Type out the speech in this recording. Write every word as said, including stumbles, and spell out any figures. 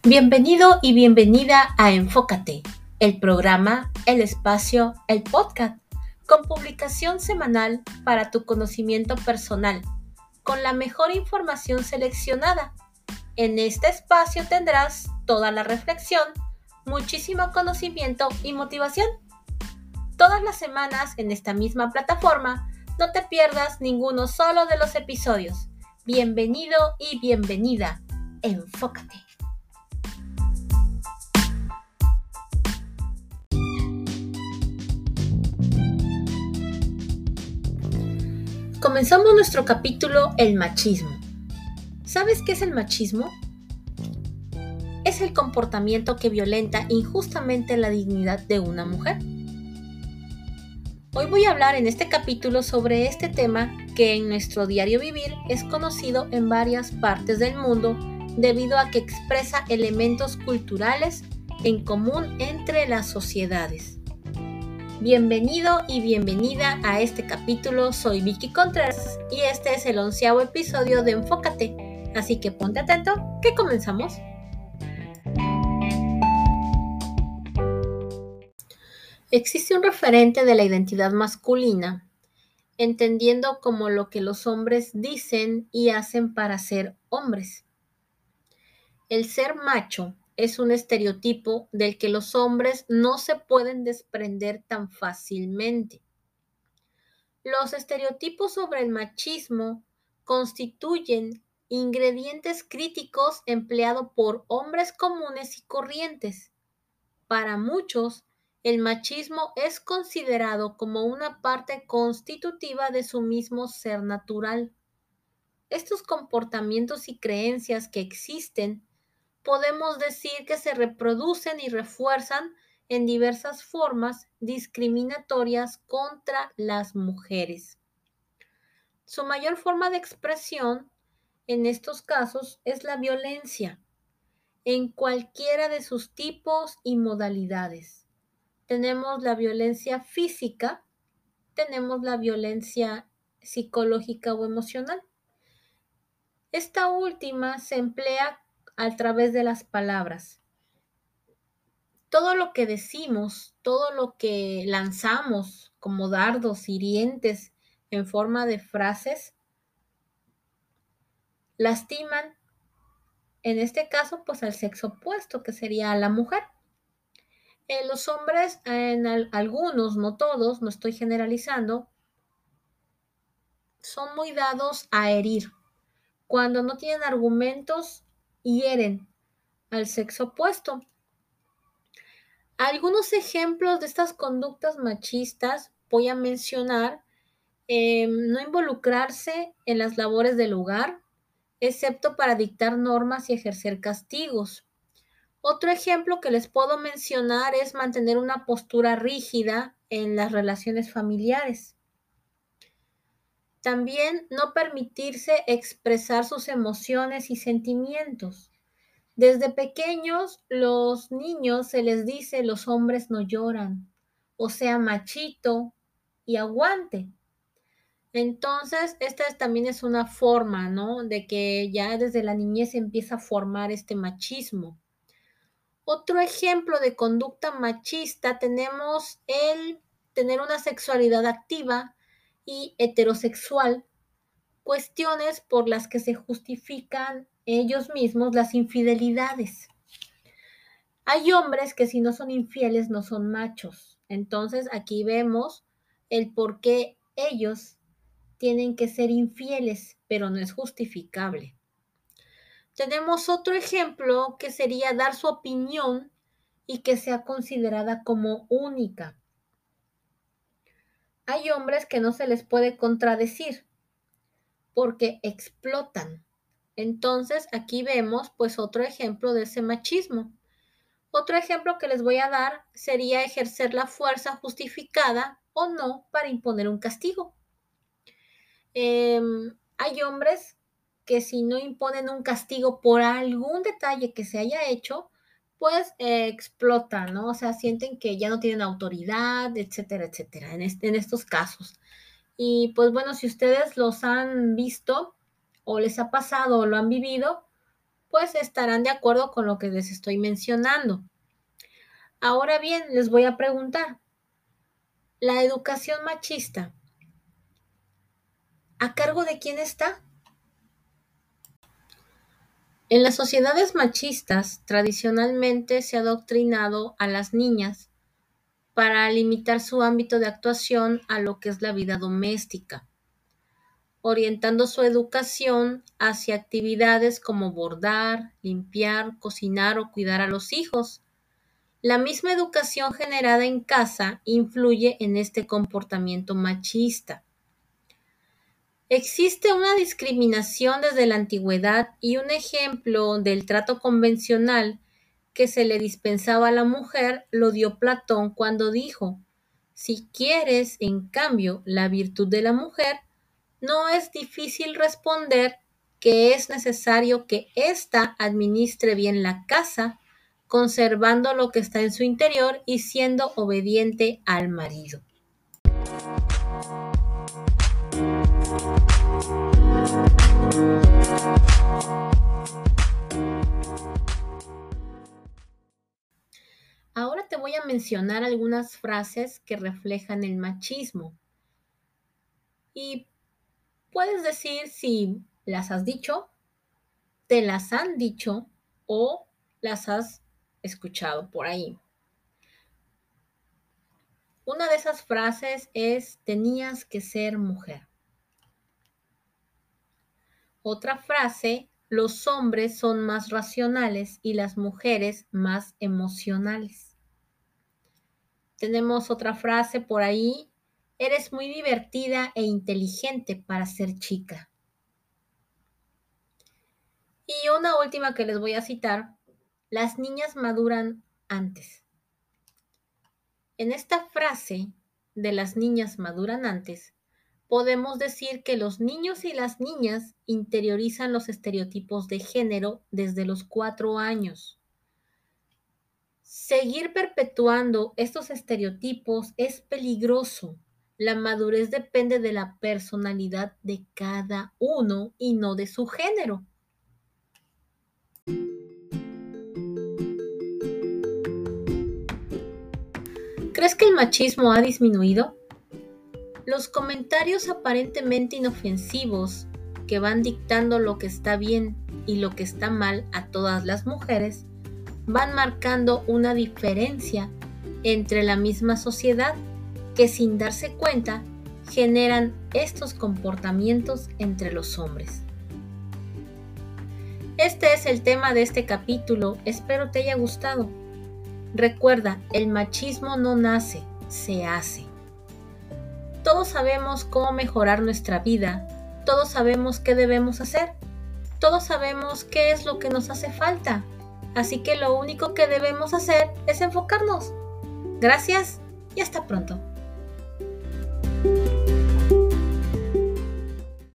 Bienvenido y bienvenida a Enfócate, el programa, el espacio, el podcast, con publicación semanal para tu conocimiento personal, con la mejor información seleccionada. En este espacio tendrás toda la reflexión, muchísimo conocimiento y motivación. Todas las semanas en esta misma plataforma, no te pierdas ninguno solo de los episodios. Bienvenido y bienvenida. Enfócate. Comenzamos nuestro capítulo El machismo. ¿Sabes qué es el machismo? Es el comportamiento que violenta injustamente la dignidad de una mujer. Hoy voy a hablar en este capítulo sobre este tema que en nuestro diario vivir es conocido en varias partes del mundo debido a que expresa elementos culturales en común entre las sociedades. Bienvenido y bienvenida a este capítulo, soy Vicky Contreras y este es el onceavo episodio de Enfócate, así que ponte atento, que comenzamos. Existe un referente de la identidad masculina, entendiendo como lo que los hombres dicen y hacen para ser hombres. El ser macho es un estereotipo del que los hombres no se pueden desprender tan fácilmente. Los estereotipos sobre el machismo constituyen ingredientes críticos empleados por hombres comunes y corrientes. Para muchos, el machismo es considerado como una parte constitutiva de su mismo ser natural. Estos comportamientos y creencias que existen, podemos decir que se reproducen y refuerzan en diversas formas discriminatorias contra las mujeres. Su mayor forma de expresión en estos casos es la violencia, en cualquiera de sus tipos y modalidades. Tenemos la violencia física, tenemos la violencia psicológica o emocional. Esta última se emplea a través de las palabras. Todo lo que decimos, todo lo que lanzamos como dardos hirientes en forma de frases, lastiman, en este caso, pues al sexo opuesto, que sería la mujer. Eh, los hombres, en al- algunos, no todos, no estoy generalizando, son muy dados a herir. Cuando no tienen argumentos, hieren al sexo opuesto. Algunos ejemplos de estas conductas machistas voy a mencionar: eh, no involucrarse en las labores del hogar, excepto para dictar normas y ejercer castigos. Otro ejemplo que les puedo mencionar es mantener una postura rígida en las relaciones familiares. También no permitirse expresar sus emociones y sentimientos. Desde pequeños, los niños se les dice los hombres no lloran, o sea, machito y aguante. Entonces, esta es- también es una forma, ¿no? De que ya desde la niñez se empieza a formar este machismo. Otro ejemplo de conducta machista tenemos el tener una sexualidad activa y heterosexual, cuestiones por las que se justifican ellos mismos las infidelidades. Hay hombres que si no son infieles no son machos. Entonces aquí vemos el por qué ellos tienen que ser infieles, pero no es justificable. Tenemos otro ejemplo que sería dar su opinión y que sea considerada como única. Hay hombres que no se les puede contradecir porque explotan. Entonces aquí vemos pues otro ejemplo de ese machismo. Otro ejemplo que les voy a dar sería ejercer la fuerza justificada o no para imponer un castigo. Eh, hay hombres que si no imponen un castigo por algún detalle que se haya hecho, pues eh, explotan, ¿no? O sea, sienten que ya no tienen autoridad, etcétera, etcétera, en, este, en estos casos. Y pues bueno, si ustedes los han visto o les ha pasado o lo han vivido, pues estarán de acuerdo con lo que les estoy mencionando. Ahora bien, les voy a preguntar, ¿la educación machista a cargo de quién está? En las sociedades machistas, tradicionalmente se ha adoctrinado a las niñas para limitar su ámbito de actuación a lo que es la vida doméstica, orientando su educación hacia actividades como bordar, limpiar, cocinar o cuidar a los hijos. La misma educación generada en casa influye en este comportamiento machista. Existe una discriminación desde la antigüedad y un ejemplo del trato convencional que se le dispensaba a la mujer lo dio Platón cuando dijo: si quieres, en cambio, la virtud de la mujer, no es difícil responder que es necesario que ésta administre bien la casa, conservando lo que está en su interior y siendo obediente al marido. Ahora te voy a mencionar algunas frases que reflejan el machismo. Y puedes decir si las has dicho, te las han dicho o las has escuchado por ahí. Una de esas frases es: tenías que ser mujer. Otra frase: los hombres son más racionales y las mujeres más emocionales. Tenemos otra frase por ahí: eres muy divertida e inteligente para ser chica. Y una última que les voy a citar: las niñas maduran antes. En esta frase de las niñas maduran antes, podemos decir que los niños y las niñas interiorizan los estereotipos de género desde los cuatro años. Seguir perpetuando estos estereotipos es peligroso. La madurez depende de la personalidad de cada uno y no de su género. ¿Crees que el machismo ha disminuido? Los comentarios aparentemente inofensivos que van dictando lo que está bien y lo que está mal a todas las mujeres van marcando una diferencia entre la misma sociedad que, sin darse cuenta, generan estos comportamientos entre los hombres. Este es el tema de este capítulo, espero te haya gustado. Recuerda, el machismo no nace, se hace. Todos sabemos cómo mejorar nuestra vida, todos sabemos qué debemos hacer, todos sabemos qué es lo que nos hace falta, así que lo único que debemos hacer es enfocarnos. Gracias y hasta pronto.